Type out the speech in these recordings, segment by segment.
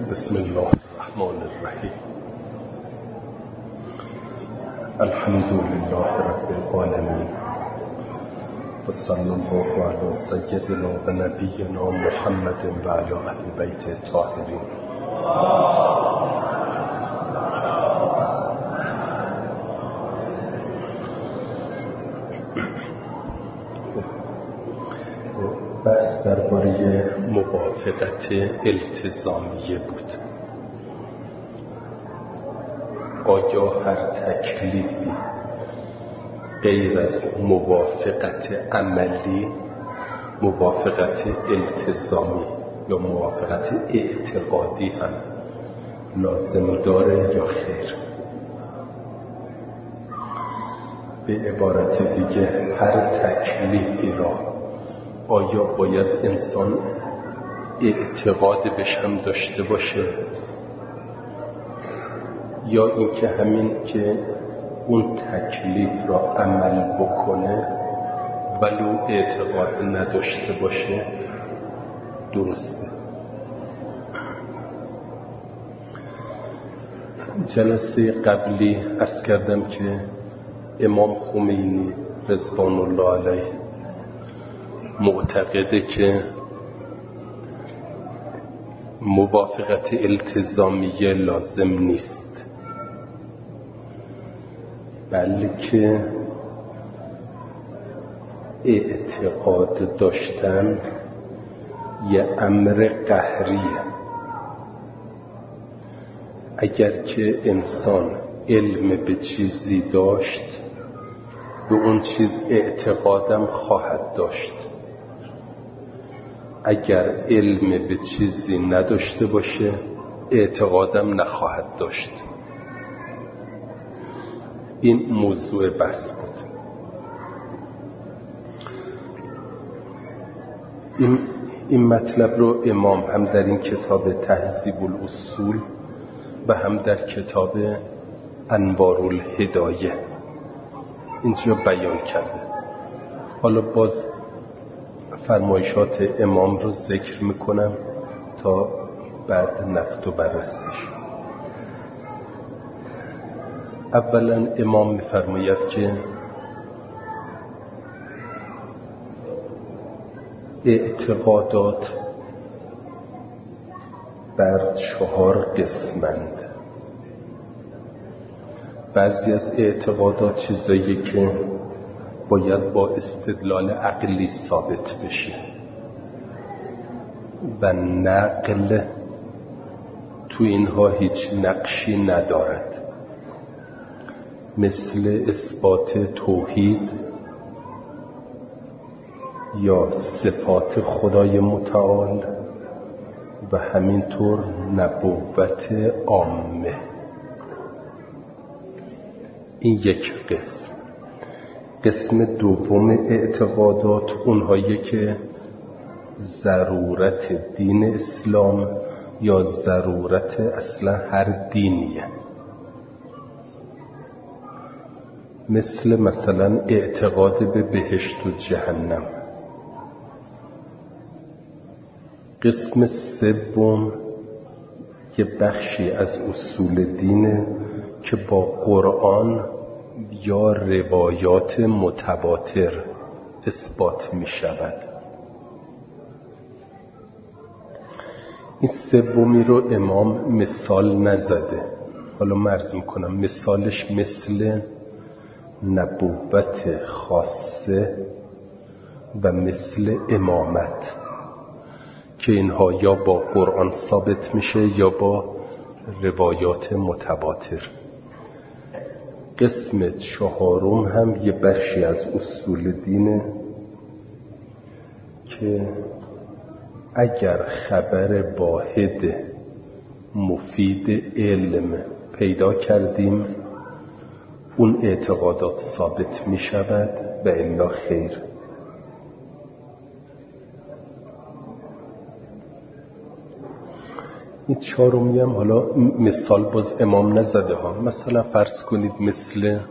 بسم الله الرحمن الرحیم. الحمد لله رب العالمین و صلی الله علی سیدنا و نبینا محمد و علی اهل بیت الطاهرین. بحث درباره موافقت التزامیه بود. آیا هر تکلیفی غیر از موافقت عملی، موافقت التزامی یا موافقت اعتقادی هم لازم داره یا خیر؟ به عبارت دیگه هر تکلیفی را آیا باید انسان اعتقاد بهش هم داشته باشه، یا اینکه همین که اون تکلیف را عمل بکنه ولو اعتقاد نداشته باشه درسته؟ جلسه قبلی عرض کردم که امام خمینی رضوان الله علیه معتقده که موافقت التزامیه لازم نیست، بلکه اعتقاد داشتن یه امر قهریه. اگر که انسان علم به چیزی داشت به اون چیز اعتقادم خواهد داشت، اگر علم به چیزی نداشته باشه اعتقادم نخواهد داشت. این موضوع بحث بود. این مطلب رو امام هم در این کتاب تهذیب الاصول و هم در کتاب انوار الهدایه اینجا بیان کرده. حالا باز فرمایشات امام رو ذکر میکنم تا بعد نقد و بررسیش. اولا امام میفرماید که اعتقادات بر 4 قسمند. بعضی از اعتقادات چیزایی که باید با استدلال عقلی ثابت بشه و نقل تو اینها هیچ نقشی ندارد، مثل اثبات توحید یا صفات خدای متعال و همینطور نبوت عامه. این یک قسم. قسم دوم اعتقادات اونهایی که ضرورت دین اسلام یا ضرورت اصلا هر دینیه، مثلا اعتقاد به بهشت و جهنم. قسم سوم یه بخشی از اصول دینه که با قرآن یا روایات متواتر اثبات می شود. این سومی رو امام مثال نزده، حالا عرض میکنم. مثالش مثل نبوت خاصه و مثل امامت که اینها یا با قرآن ثابت میشه یا با روایات متواتر. قسم 4 هم یه بخشی از اصول دینه که اگر خبر واحد مفید علم پیدا کردیم اون اعتقادات ثابت می شود و الا خیر. این 4 هم حالا مثال باز امام نزده ها. مثلا فرض کنید مثل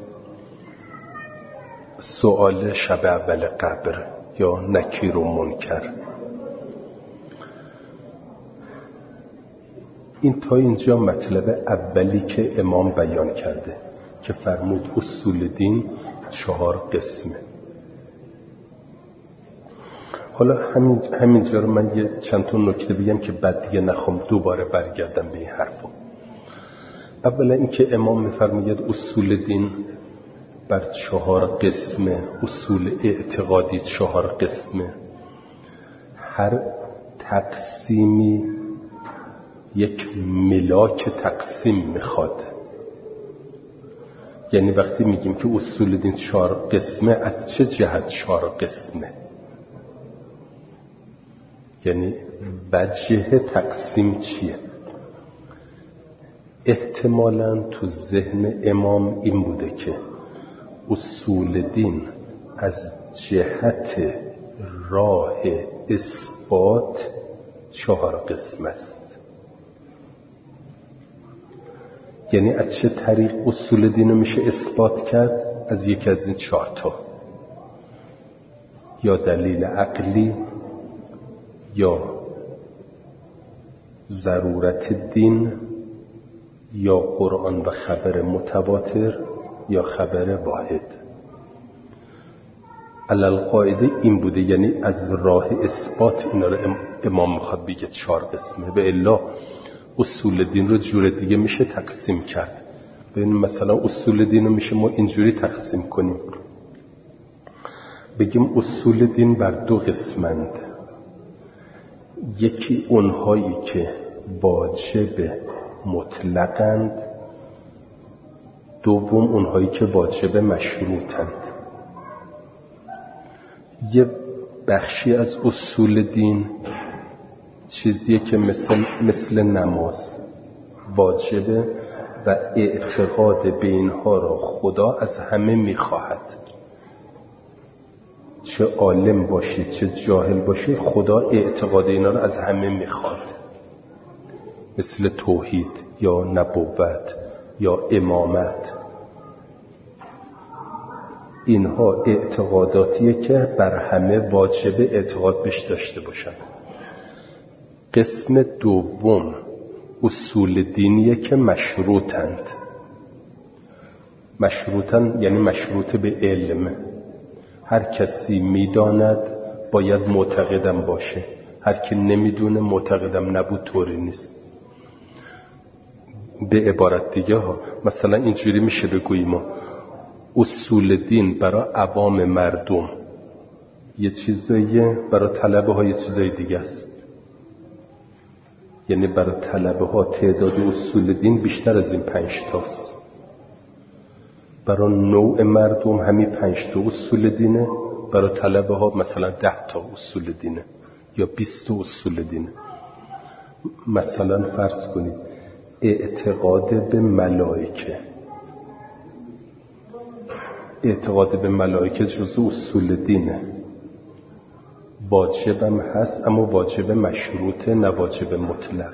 سؤال شب اول قبر یا نکیر و منکر. این تا اینجا مطلب اولی که امام بیان کرده که فرمود اصول دین 4 قسمه. حالا همینجا رو من یه چند تا نکته بگم که بعد دیگه نخوام دوباره برگردم به این حرفا. اولا این که امام میفرماید اصول دین بر 4 قسمه، اصول اعتقادی 4 قسمه. هر تقسیمی یک ملاک تقسیم میخواد. یعنی وقتی میگیم که اصول دین 4 قسمه، از چه جهت 4 قسمه؟ یعنی وجه تقسیم چیه؟ احتمالاً تو ذهن امام این بوده که اصول دین از جهت راه اثبات 4 قسم است. یعنی از چه طریق اصول دین رو میشه اثبات کرد؟ از یکی از این 4 تا، یا دلیل عقلی، یا ضرورت دین، یا قرآن و خبر متواتر، یا خبر واحد. علالقاعده این بوده، یعنی از راه اثبات اینا رو امام میخواد بگه 4 قسمه. به الا اصول دین رو جور دیگه میشه تقسیم کرد. ببین مثلا اصول دین رو میشه ما اینجوری تقسیم کنیم، بگیم اصول دین بر 2 قسمند. یکی اونهایی که واجب مطلقند، دوم اونهایی که واجب مشروطند. یه بخشی از اصول دین چیزیه که مثل نماز واجبه و اعتقاد به اینها را خدا از همه میخواهد. چه عالم باشی چه جاهل باشی، خدا اعتقاد اینا را از همه میخواد. مثل توحید یا نبوت یا امامت. اینها اعتقاداتیه که بر همه واجب اعتقاد بهش داشته باشن. قسم دوم اصول دینیه که مشروطند. مشروطن یعنی مشروط به علم. هر کسی میداند باید معتقدم باشه، هر کی نمیدونه معتقدم نبود طوری نیست. به عبارت دیگه ها مثلا اینجوری میشه بگوییم ما اصول دین برای عوام مردم یه چیزاییه، برای طلبه ها یه چیزای دیگه است. یعنی برای طلبه ها تعداد اصول دین بیشتر از این 5 تاست. برای نوع مردم همین 5 تا اصول دینه، برای طلبه ها مثلا 10 تا اصول دینه یا 20 تا اصول دینه. مثلا فرض کنید اعتقاد به ملائکه. اعتقاد به ملائکه جزء اصول دینه، واجبم هست اما واجب مشروطه نه واجب مطلق.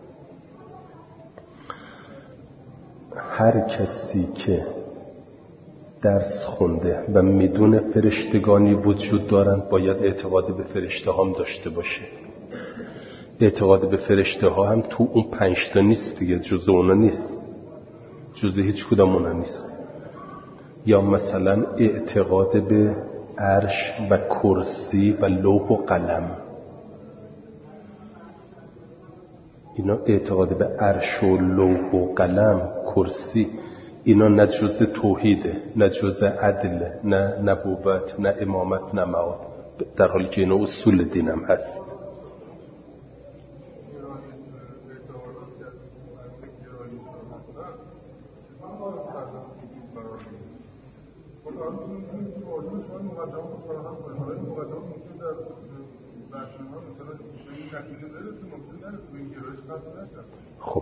هر کسی که درس خونده و میدونه فرشتگانی وجود دارند باید اعتقاد به فرشته هم داشته باشه. اعتقاد به فرشته ها هم تو اون 5 تا نیست دیگه، جزء اونا نیست، جزء هیچ کدام اونا نیست. یا مثلا اعتقاد به عرش و کرسی و لوح و قلم. اینا اعتقاد به عرش و لوح و قلم کرسی، اینا نه جزء توحیده، نه جزء عدل، نه نبوت، نه امامت، نه معاد، در حالی که اینا اصول دینم هست. خب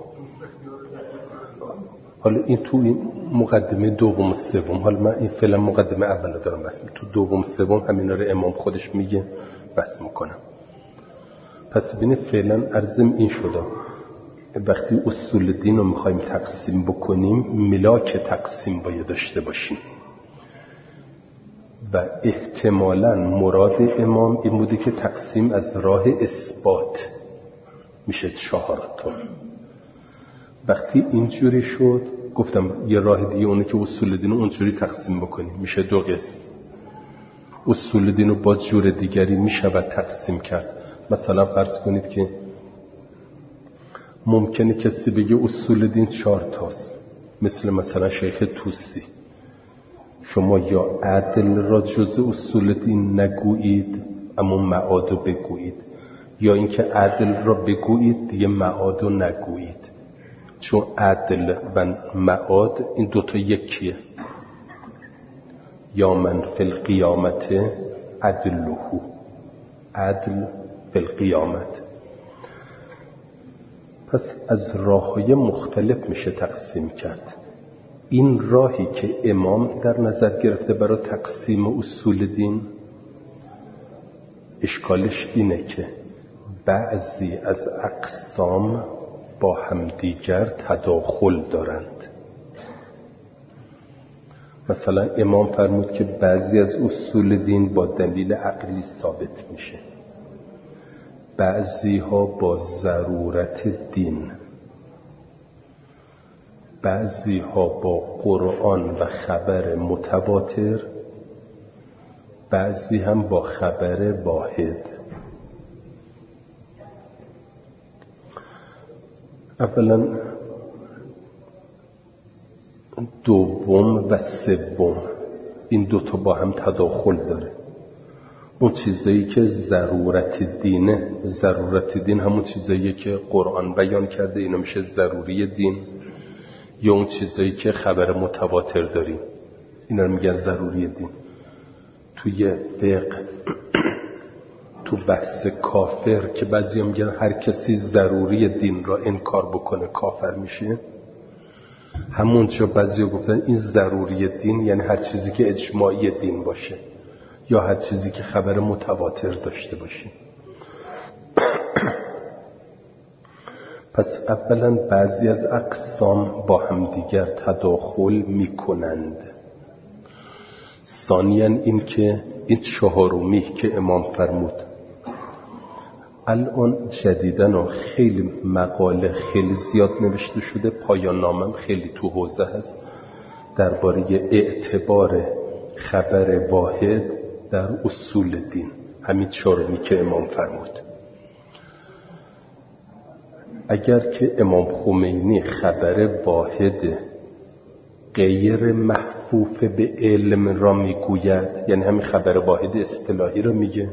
حالا این تو این مقدمه دوم و سوم، حالا من این فعلا مقدمه اول دارم بس تو دوم سوم همینا رو امام خودش میگه بس میکنم. پس ببینید فعلا عرضم این شده وقتی اصول دین رو میخوایم تقسیم بکنیم ملاک تقسیم باید داشته باشیم و احتمالاً مراد امام این بوده که تقسیم از راه اثبات میشه 4 تا. وقتی اینجوری شد گفتم یه راه دیگه اونه که اصول دین رو اونجوری تقسیم بکنیم، میشه 2 قسم. اصول دین رو با جور دیگری میشود تقسیم کرد. مثلا فرض کنید که ممکنه کسی بگه اصول دین 4 تاست، مثلا شیخ توسی، شما یا عدل را جز اصول دین نگویید اما معاد رو بگویید، یا اینکه عدل را بگویید دیگه معاد رو نگویید، چون عدل و معاد این 2 تا یکیه. یا من فی القیامت عدله، عدل فی القیامت. پس از راه‌های مختلف میشه تقسیم کرد. این راهی که امام در نظر گرفته برای تقسیم اصول دین، اشکالش اینه که بعضی از اقسام با همدیگر تداخل دارند. مثلا امام فرمود که بعضی از اصول دین با دلیل عقلی ثابت میشه، بعضی ها با ضرورت دین، بعضی ها با قرآن و خبر متواتر، بعضی هم با خبر واحد. اولا دوم و سوم این 2 تا با هم تداخل داره. اون چیزایی که ضرورت دینه، ضرورت دین همون چیزایی که قرآن بیان کرده اینا میشه ضروری دین، یا اون چیزایی که خبر متواتر داریم اینا رو میگن ضروری دین. توی فقه تو بحث کافر که بعضی هم میگن هر کسی ضروری دین را انکار بکنه کافر میشه، همونجا بعضی ها گفتن این ضروری دین یعنی هر چیزی که اجماعی دین باشه یا هر چیزی که خبر متواتر داشته باشه. پس اولا بعضی از اقسام با همدیگر تداخل میکنند. ثانیاً این که این 4می که امام فرمود، الان جدیداً خیلی مقاله خیلی زیاد نوشته شده، پایان نامم خیلی تو حوزه هست درباره اعتبار خبر واحد در اصول دین، همین 4می که امام فرمود. اگر که امام خمینی خبر واحد غیر محفوف به علم را میگوید، یعنی همین خبر واحد اصطلاحی را میگه،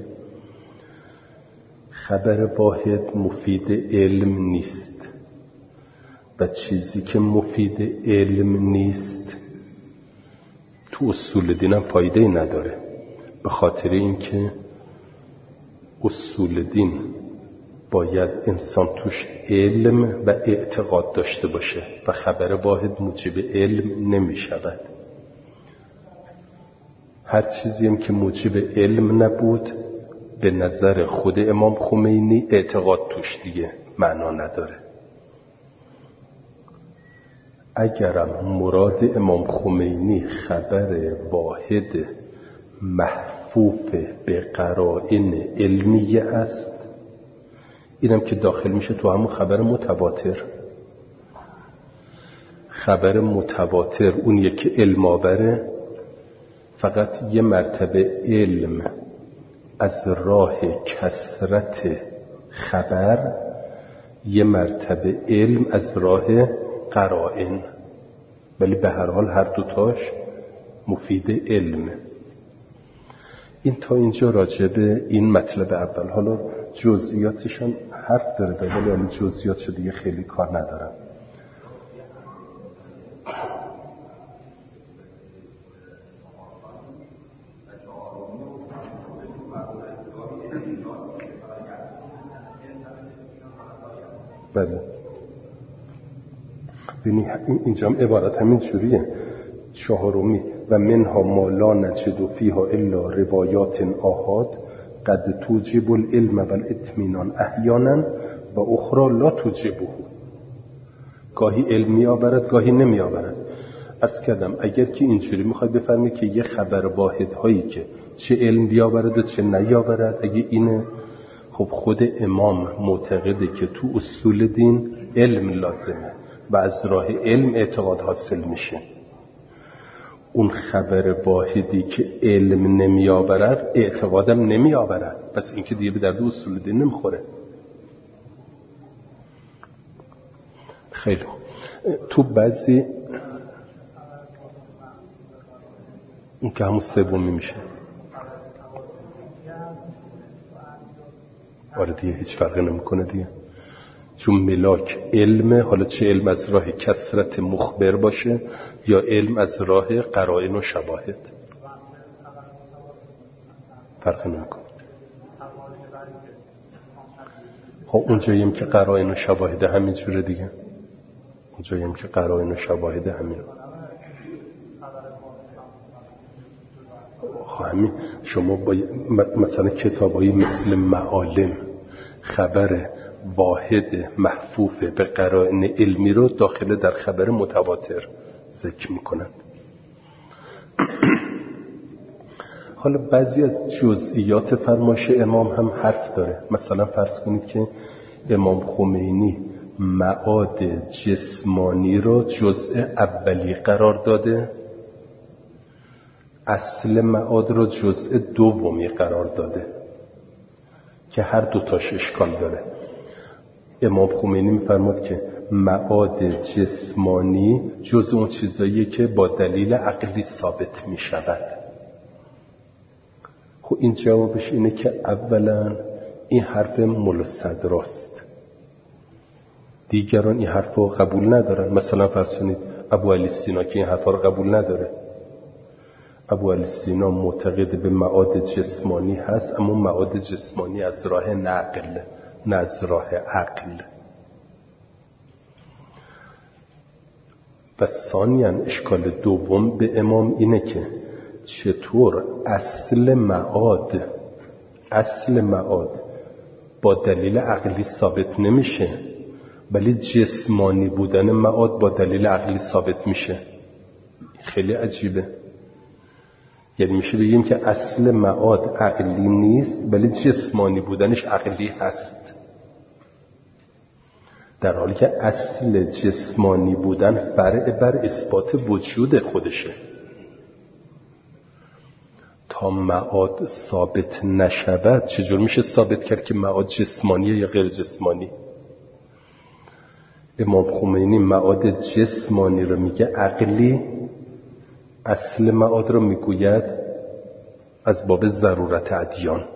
خبر واحد مفید علم نیست و چیزی که مفید علم نیست تو اصول دین هم فایده نداره، به خاطر اینکه اصول دین باید انسان توش علم و اعتقاد داشته باشه و خبر واحد موجب علم نمی شود. هر چیزی هم که موجب علم نبود به نظر خود امام خمینی اعتقاد توش دیگه معنا نداره. اگرم مراد امام خمینی خبر واحد محفوف به قرائن علمیه است، اینم که داخل میشه تو همون خبر متواتر. خبر متواتر اونیه که علم آوره، فقط یه مرتبه علم از راه کثرت خبر، یه مرتبه علم از راه قرائن، ولی به هر حال هر دوتاش مفید علم. این تا اینجا راجع به این مطلب اول. حالا جزئیاتش هم حرف داره، ولی الان جزئیاتش دیگه خیلی کار ندارم. بله ببینی اینجا هم عبارت همین جوریه. 4 و منها ما لا نجد فیها الا روایات آحاد قد توجب العلم والاطمینان احیانا و اخرى لا توجبه. گاهی علم می آورد گاهی نمی آورد. عرض کردم اگر که اینجوری میخواد بفرمید که یه خبر واحد هایی که چه علم بیاورد و چه نیاورد، اگه اینه خب خود امام معتقده که تو اصول دین علم لازمه و از راه علم اعتقاد حاصل میشه. اون خبر واحدی که علم نمی آورد اعتقادم نمی آورد، پس این که دیگه به درد اصول دین نمیخوره. خیلی تو بعضی این که همون سومی میشه. آره دیگه هیچ فرقی نمیکنه دیگه، چون ملاک علمه. حالا چه علم از راه کثرت مخبر باشه یا علم از راه قرائن و شواهد، فرق نمیکنه. خب اونجاییم که قرائن و شواهد همین جوره دیگه، اونجاییم که قرائن و شواهد همین. خب همین شما با مثلا کتابایی مثل معالم خبر واحد محفوف به قرائن علمی رو داخل در خبر متواتر ذکر میکنند. حالا بعضی از جزئیات فرمایش امام هم حرف داره. مثلا فرض کنید که امام خمینی معاد جسمانی رو جزء اولی قرار داده، اصل معاد رو جزء دومی قرار داده که هر دوتاش اشکال داره. امام خمینی می‌فرماد که معاد جسمانی جزء اون چیزاییه که با دلیل عقلی ثابت می‌شود. خب این جوابش اینه که اولا این حرف ملا صدراست، دیگران این حرف رو قبول ندارن. مثلا فرض کنید ابو علی سینا که این حرف رو قبول نداره. ابو علی سینا معتقد به معاد جسمانی هست، اما معاد جسمانی از راه نقل نه از راه عقل. و ثانیاً اشکال دوم به امام اینه که چطور اصل معاد با دلیل عقلی ثابت نمیشه ولی جسمانی بودن معاد با دلیل عقلی ثابت میشه. خیلی عجیبه. یعنی میشه بگیم که اصل معاد عقلی نیست ولی جسمانی بودنش عقلی هست، در حالی که اصل جسمانی بودن فرع بر اثبات وجود خودشه. تا معاد ثابت نشود چجور میشه ثابت کرد که معاد جسمانیه یا غیر جسمانی؟ امام خمینی معاد جسمانی رو میگه عقلی، اصل معاد رو میگوید از باب ضرورت ادیان.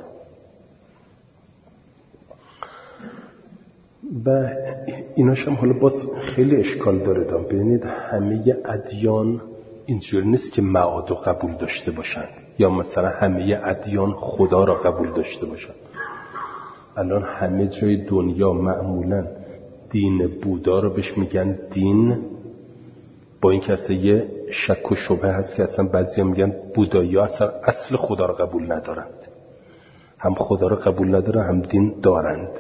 و ایناش هم حالا باز خیلی اشکال داره. ببینید همه ادیان اینجور نیست که معاد رو قبول داشته باشن یا مثلا همه ادیان خدا را قبول داشته باشن. الان همه جای دنیا معمولا دین بودا رو بهش میگن دین، با این که اصلا یه شک و شبهه هست که اصلا بعضی ها میگن بودایی ها اصل خدا رو قبول ندارند، هم خدا رو قبول ندارن هم دین دارند.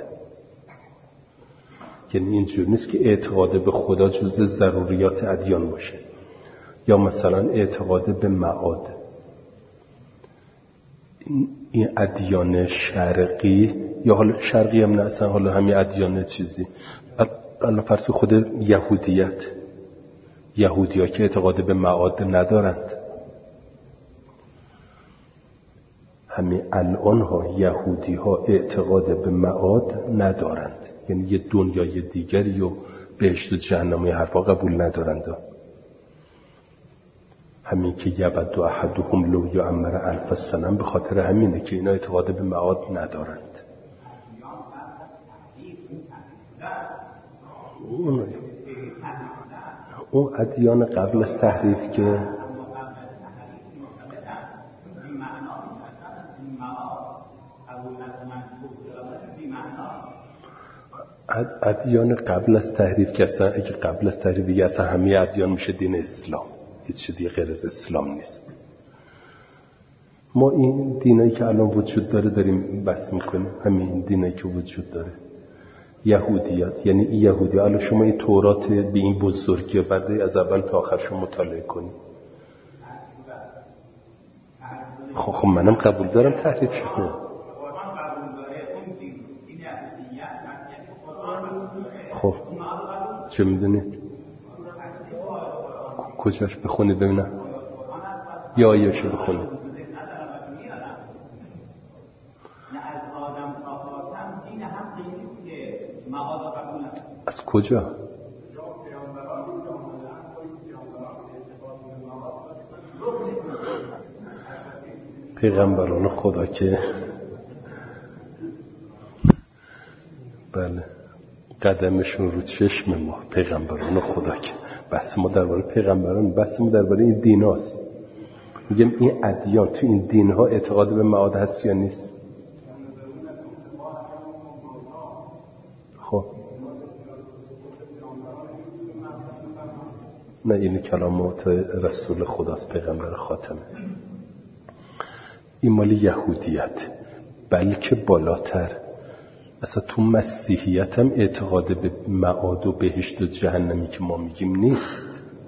یعنی اینجور نیست که اعتقاد به خدا جزء ضروریات ادیان باشه. یا مثلا اعتقاد به معاد، این ادیان شرقی یا حالا شرقی هم نه، اصلا حالا همین ادیان چیزی، الان فرض خود یهودی ها که اعتقاد به معاد ندارند. همین الان ها یهودی ها اعتقاد به معاد ندارند، یعنی یه دنیای دیگری و بهشت و جهنم حرفا قبول ندارند. همین که یبد احدهم لو یعمر الف سنه به خاطر همینه که اینا اعتقاد به معاد ندارند. اون ادیان قبل از تحریف که ادیان قبل از تحریف که اصلا اگه قبل از تحریف دیگه اصلا همه ادیان میشه دین اسلام، هیچ دیگه غیر از اسلام نیست. ما این دینایی که الان وجود داره داریم بحث میکنیم، همین دینایی که وجود داره. یهودیت، یعنی این یهودی، الان شما این تورات به این بزرگی بعد از اول تا آخر شما مطالعه کنید. خب منم قبول دارم تحریف شده. خب چه میدونید؟ کجاش بخونید ببینم؟ یا آیه‌شو بخونید. از کجا؟ پیغمبران خدا که بله قدمشون رو چشم ما، پیغمبران خدا که بحث ما درباره پیغمبران، بحث ما درباره این دیناست. میگم این ادیان تو این دینها اعتقاد به معاد هست یا نیست؟ خب نه، این کلامات رسول خداست، پیغمبر خاتمه. این مال یهودیت، بلکه بالاتر اصلا تو مسیحیت هم اعتقاد به معاد و بهشت و جهنمی که ما میگیم نیست.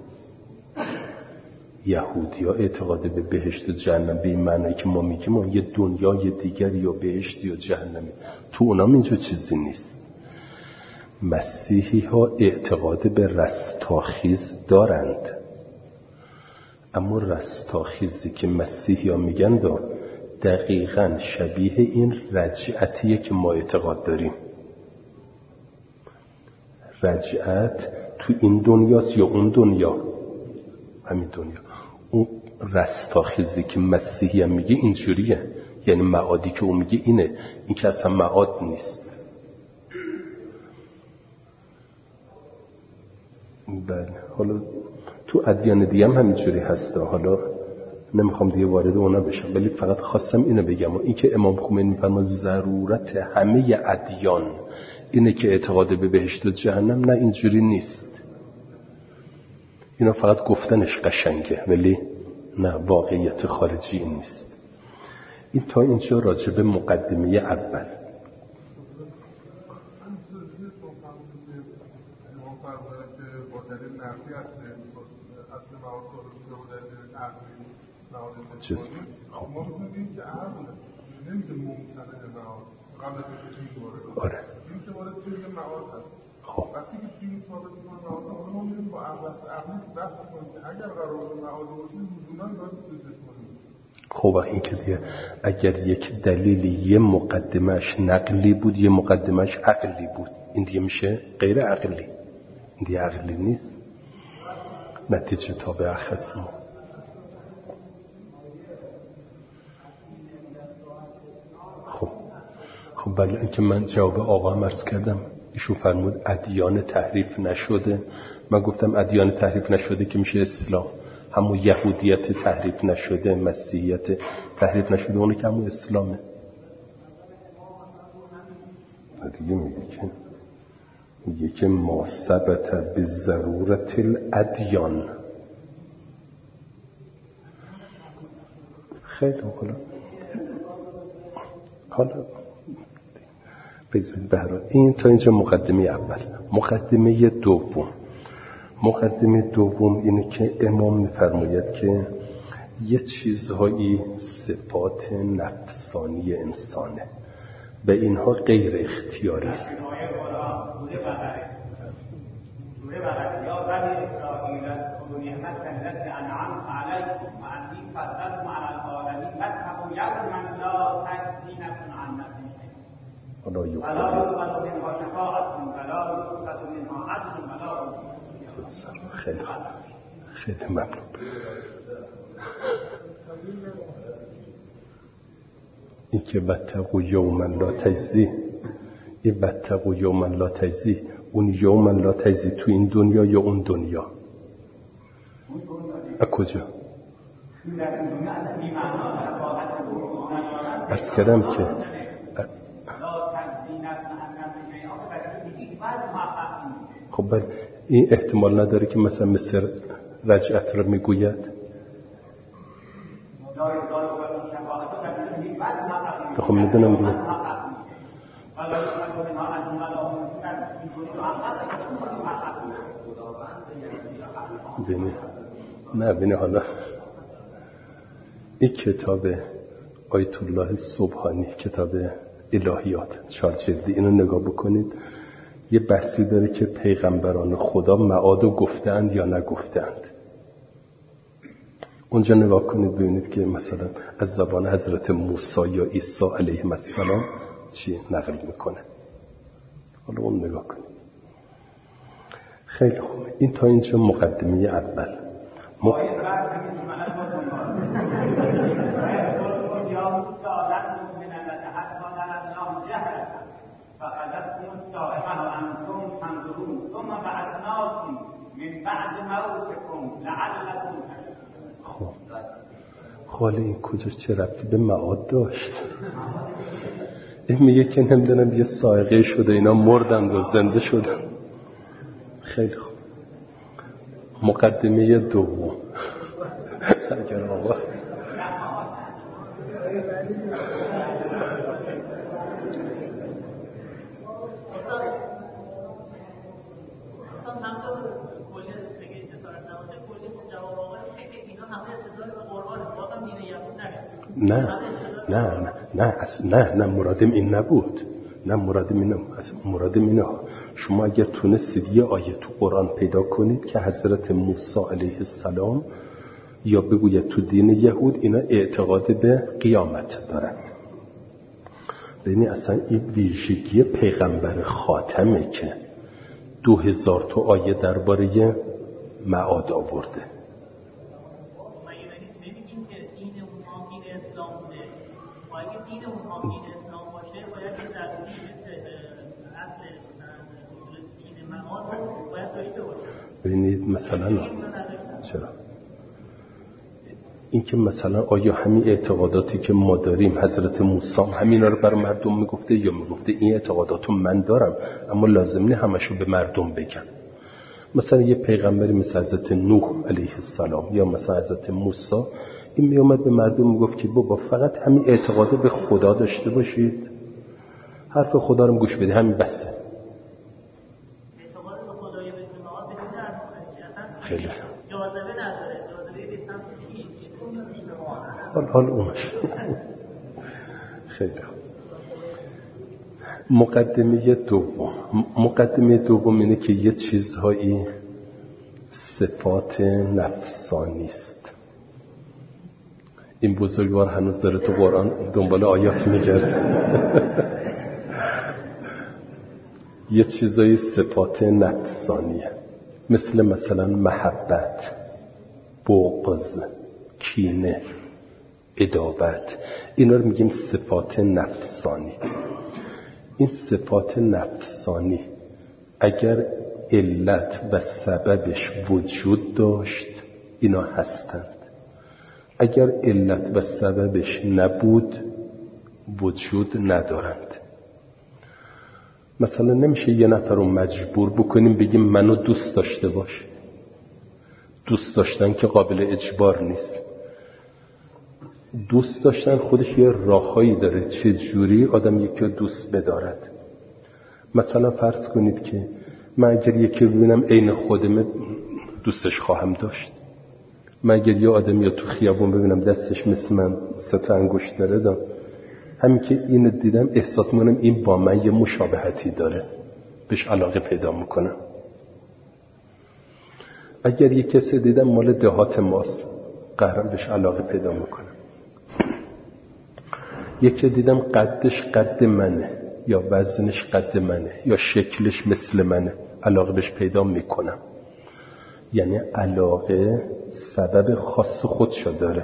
یهودی ها اعتقاد به بهشت و جهنم به این معنی که ما میگیم و یه دنیای دیگری یا بهشتی یا جهنمی، تو اونام اینجا چیزی نیست. مسیحی ها اعتقاد به رستاخیز دارند، اما رستاخیزی که مسیحی ها میگن دقیقاً شبیه این رجعتیه که ما اعتقاد داریم. رجعت تو این دنیاست یا اون دنیا؟ همین دنیا. اون رستاخیزی که مسیحی هم میگه اینجوریه، یعنی معادی که اون میگه اینه، این که اصلا معاد نیست. بله، حالا تو ادیان دیگه هم همینجوری هسته، حالا نمیخوام دیگه وارد اونا بشم، ولی فقط خواستم اینو بگم. این که امام خمینی میفرما ضرورت همه ادیان اینه که اعتقاد به بهشت و جهنم، نه اینجوری نیست. اینا فقط گفتنش قشنگه، ولی نه، واقعیت خارجی این نیست. این تا اینجا راجع به مقدمه اول. چیز خب آره خب خب این که دیگه اگر یک دلیلی یه مقدمش نقلی بود یه مقدمش عقلی بود، این دیگه میشه غیر عقلی، این دیگه عقلی نیست، نتیجه تابع خصم. خب بله، اینکه من جواب آقا هم عرض کردم، ایشون فرمود ادیان تحریف نشده. من گفتم ادیان تحریف نشده که میشه اسلام، همون یهودیت تحریف نشده، مسیحیت تحریف نشده، اونه که همون اسلامه دیگه. میگه که ما ثبت به ضرورت الادیان. خیلی حالا بگذارید برای این تا اینجا مقدمه اول. مقدمه دوم اینه که امام میفرماید که یه چیزهایی صفات نفسانی انسانه و اینها غیر اختیاری است. خیلی ممنون. این که واتقوا یوما لا تجزی، این واتقوا یوما لا تجزی، اون یوما لا تجزی تو این دنیا یا اون دنیا؟ کجا؟ عرض کردم که خب بله، این احتمال نداره که مثلا مثل رجعت رو میگوید. خب میدونم دیگه. بینه حالا این کتاب آیت الله سبحانی، کتاب الهیات 4 جلدی، اینو نگاه بکنید. یه بحثی داره که پیغمبران خدا معادو گفتند یا نگفتند. اونجا نگاه کنید ببینید که مثلا از زبان حضرت موسی یا عیسی علیه السلام چی نقل میکنه. حالا اون نگاه کنید. خیلی خوب. این تا اینجا مقدمه اول. حالا این کجا چه ربطی به معاد داشت؟ این میگه که نمیدونم یه صاعقه شده اینا مردند و زنده شدن. خیلی خوب. مقدمه دوم. اگر آقا نه مرادم این نبود. نه مرادم اینه. شما اگر تونستید یه آیه تو قرآن پیدا کنید که حضرت موسی علیه السلام یا بگوید تو دین یهود اینا اعتقاد به قیامت دارن، یعنی اصلا این ویژگی پیغمبر خاتمه که 2000 تا آیه درباره معاد آورده. ببینید مثلا چرا این که مثلا آیا همین اعتقاداتی که ما داریم حضرت موسی همینا رو بر مردم میگفته یا میگفته این اعتقاداتو من دارم اما لازم نه همشو به مردم بگم؟ مثلا یه پیغمبری مثل حضرت نوح علیه السلام یا مثلا حضرت موسی این میومد به مردم میگفت که بابا فقط همین اعتقاده به خدا داشته باشید، حرف خدا رو گوش بدید، همین بسه. خیلی حال اونش خیلی مقدمه دوم اینه که یه چیزهایی صفات نفسانی است. این بزرگوار هنوز داره تو قرآن دنبال آیات میگرده. یه چیزایی صفات نفسانیه، مثلا محبت، بغض، کینه، عداوت. اینا رو میگیم صفات نفسانی. این صفات نفسانی اگر علت و سببش وجود داشت اینا هستند، اگر علت و سببش نبود وجود ندارند. مثلا نمیشه یه نفر رو مجبور بکنیم بگیم منو دوست داشته باش. دوست داشتن که قابل اجبار نیست. دوست داشتن خودش یه راههایی داره چه جوری آدم یکی رو دوست بدارد. مثلا فرض کنید که من اگر یکی رو ببینم عین خودم دوستش خواهم داشت. من اگر یه آدم یا تو خیابون ببینم دستش مثل من 3 انگشت داره همین که اینو دیدم احساس می‌کنم این با من یه مشابهتی داره، بهش علاقه پیدا میکنم. اگر یه کسی دیدم مال دهات ماست قهرم بهش علاقه پیدا میکنم. یکی دیدم قدش قد منه یا وزنش قد منه یا شکلش مثل منه علاقه بهش پیدا میکنم. یعنی علاقه سبب خاص خودشو داره.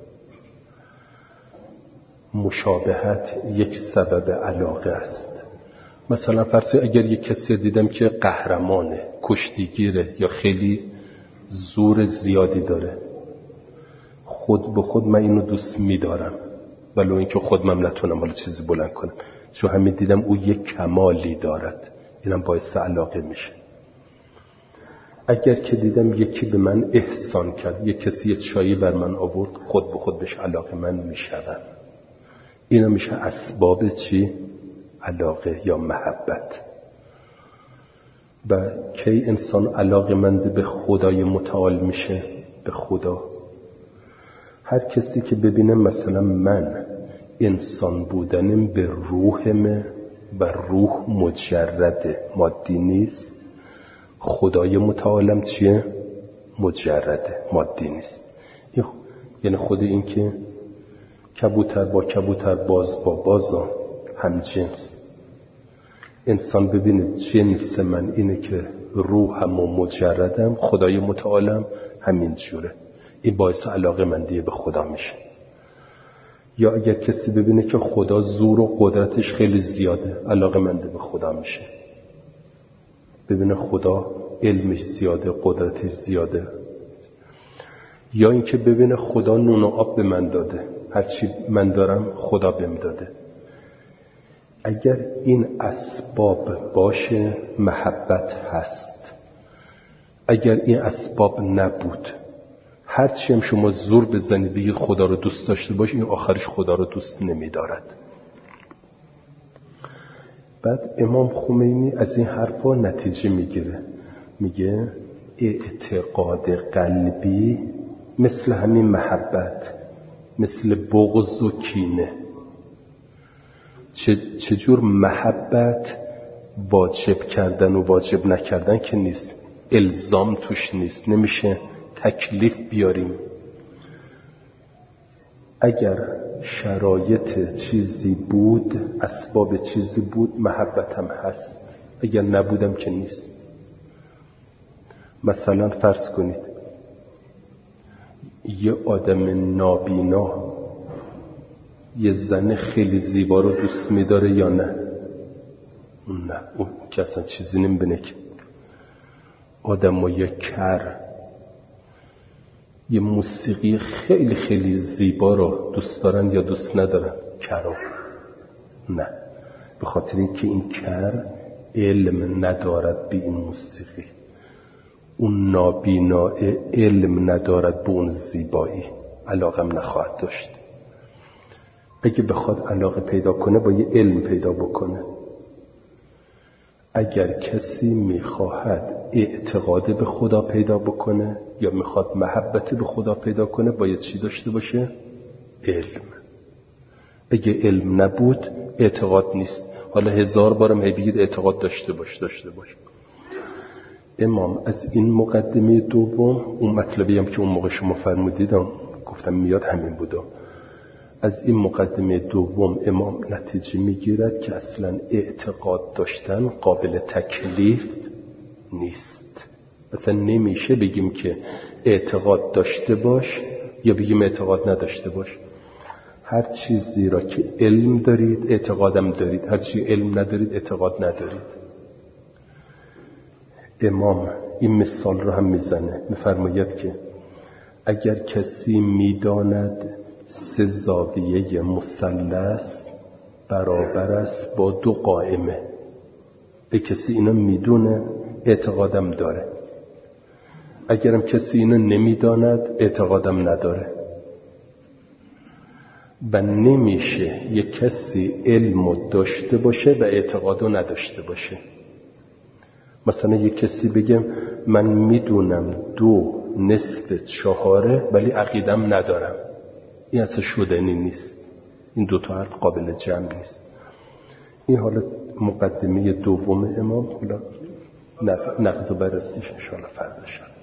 مشابهت یک سبب علاقه است. مثلا فرض اگر یک کسی دیدم که قهرمانه، کشتیگیره یا خیلی زور زیادی داره، خود به خود من اینو دوست می‌دارم ولو اینکه خودم نتونم ولی چیزی بلند کنم، چون همین دیدم او یک کمالی دارد، اینم باعث علاقه میشه. اگر که دیدم یکی به من احسان کرد، یک کسی چایی بر من آورد، خود به خود بهش علاقه من میشم. اینا میشه اسباب چی؟ علاقه یا محبت. و کی انسان علاقه‌مند به خدای متعال میشه؟ به خدا. هر کسی که ببینه مثلا من انسان بودنم به روحمه و روح مجرد مادی نیست، خدای متعالم چیه؟ مجرده مادی نیست. یعنی خود این که کبوتر با کبوتر، باز با باز هم جنس. انسان ببینه جنس من اینه که روحم و مجردم، خدای متعالم همین جوره، این باعث علاقه مندی به خدا میشه. یا اگر کسی ببینه که خدا زور و قدرتش خیلی زیاده، علاقه منده به خدا میشه. ببینه خدا علمش زیاده، قدرتش زیاده. یا اینکه ببینه خدا نون و آب به من داده، هرچی من دارم خدا بهم داده. اگر این اسباب باشه محبت هست. اگر این اسباب نبود، هرچی هم شما زور بزنید بگید خدا رو دوست داشته باش، این آخرش خدا رو دوست نمی‌دارد. بعد امام خمینی از این حرفا نتیجه میگیره، میگه اعتقاد قلبی مثل همین محبت، مثل بغض و کینه. چجور محبت واجب کردن و واجب نکردن که نیست، الزام توش نیست، نمیشه تکلیف بیاریم. اگر شرایط چیزی بود، اسباب چیزی بود، محبت هم هست. اگر نبودم که نیست. مثلا فرض کنید یه آدم نابینا یه زن خیلی زیبا رو دوست می‌داره یا نه؟ نه، اون که اصلا چیزی نمی‌بینه. که آدمای کر یه موسیقی خیلی خیلی زیبا رو دوست دارن یا دوست ندارن؟ کرا نه، به خاطر اینکه این کر علم ندارد به این موسیقی، اون نابینا علم ندارد به اون زیبایی، علاقم نخواهد داشت. اگه بخواد علاقه پیدا کنه با یه علم پیدا بکنه. اگر کسی میخواهد اعتقاد به خدا پیدا بکنه یا میخواد محبت به خدا پیدا کنه، باید چی داشته باشه؟ علم. اگه علم نبود اعتقاد نیست. حالا 1000 بارم بگید اعتقاد داشته باش. امام از این مقدمه دوم، اون مطلبی هم که اون موقع شما فرمودیدم گفتم میاد همین بودا، از این مقدمه دوم امام نتیجه میگیرد که اصلا اعتقاد داشتن قابل تکلیف نیست. اصلا نمیشه بگیم که اعتقاد داشته باش یا بگیم اعتقاد نداشته باش. هر چیزی را که علم دارید اعتقادم دارید، هر چی علم ندارید اعتقاد ندارید. امام این مثال رو هم میزنه، میفرماید که اگر کسی میداند 3 زاویه مثلث برابر است با 2 قائمه، به کسی اینو میدونه اعتقادم داره. اگرم کسی اینو نمیداند اعتقادم نداره. و نمیشه یک کسی علمو داشته باشه و اعتقادو نداشته باشه. مثلا یک کسی بگم من میدونم 2/4 ولی عقیدم ندارم، این اصلا شدنی نیست. این 2 تا حرف قابل جمع نیست. این حالا مقدمه دوم امام، حالا نقد و بررسیش ان شاء الله فردا.